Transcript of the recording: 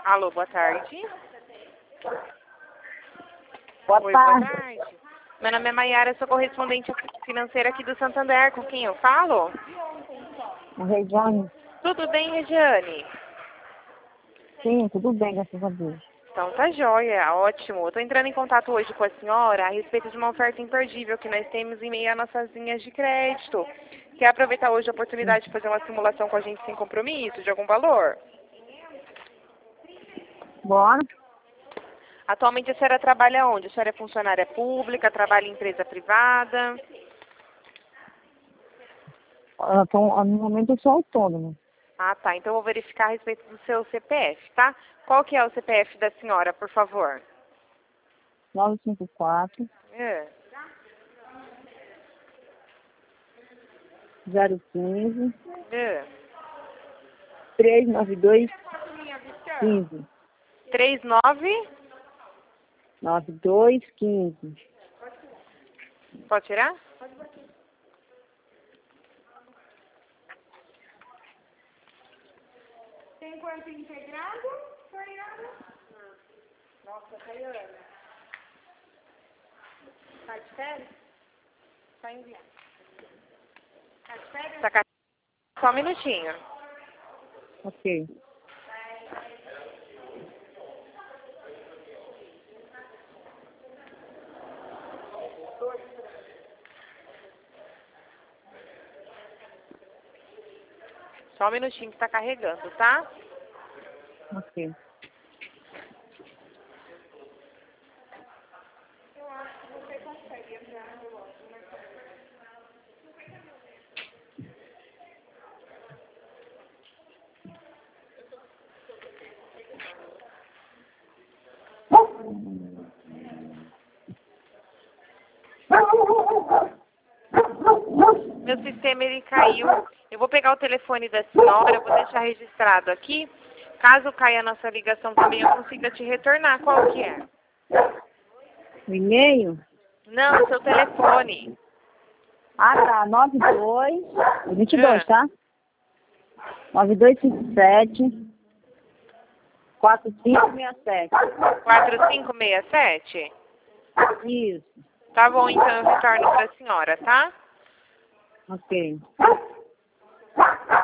Alô, boa tarde. Boa Oi, tarde. boa tarde. Meu nome é Maiara, sou correspondente financeira aqui do Santander. Com quem eu falo? Regiane? Tudo bem, Regiane? Sim, tudo bem, graças a Deus. Então tá jóia, ótimo. Eu tô entrando em contato hoje com a senhora a respeito de uma oferta imperdível que nós temos em meio às nossas linhas de crédito. Quer aproveitar hoje a oportunidade de fazer uma simulação com a gente sem compromisso, de algum valor? Bora? Atualmente a senhora trabalha onde? A senhora é funcionária pública, trabalha em empresa privada? No momento eu sou autônoma. Ah, tá. Então eu vou verificar a respeito do seu CPF, tá? Qual que é o CPF da senhora, por favor? 954 É. 015 É. 392 15 39? 9215. Pode tirar? Tem quanto integrado, Fernando? Nossa, Tayana. Tá de férias? Tá enviando. Tá de férias? Tá ca- Só um minutinho. Ok. Só um minutinho que tá carregando, tá? Ok. Eu acho que você consegue entrar no relógio, né? Meu sistema, ele caiu. Eu vou pegar o telefone da senhora, eu vou deixar registrado aqui. Caso caia a nossa ligação também, eu consiga te retornar. Qual que é? O e-mail? Não, seu telefone. Ah, tá. 22, Ah. tá? 9257 4567. 4567? Isso. Tá bom, então eu retorno para a senhora, tá? Ok.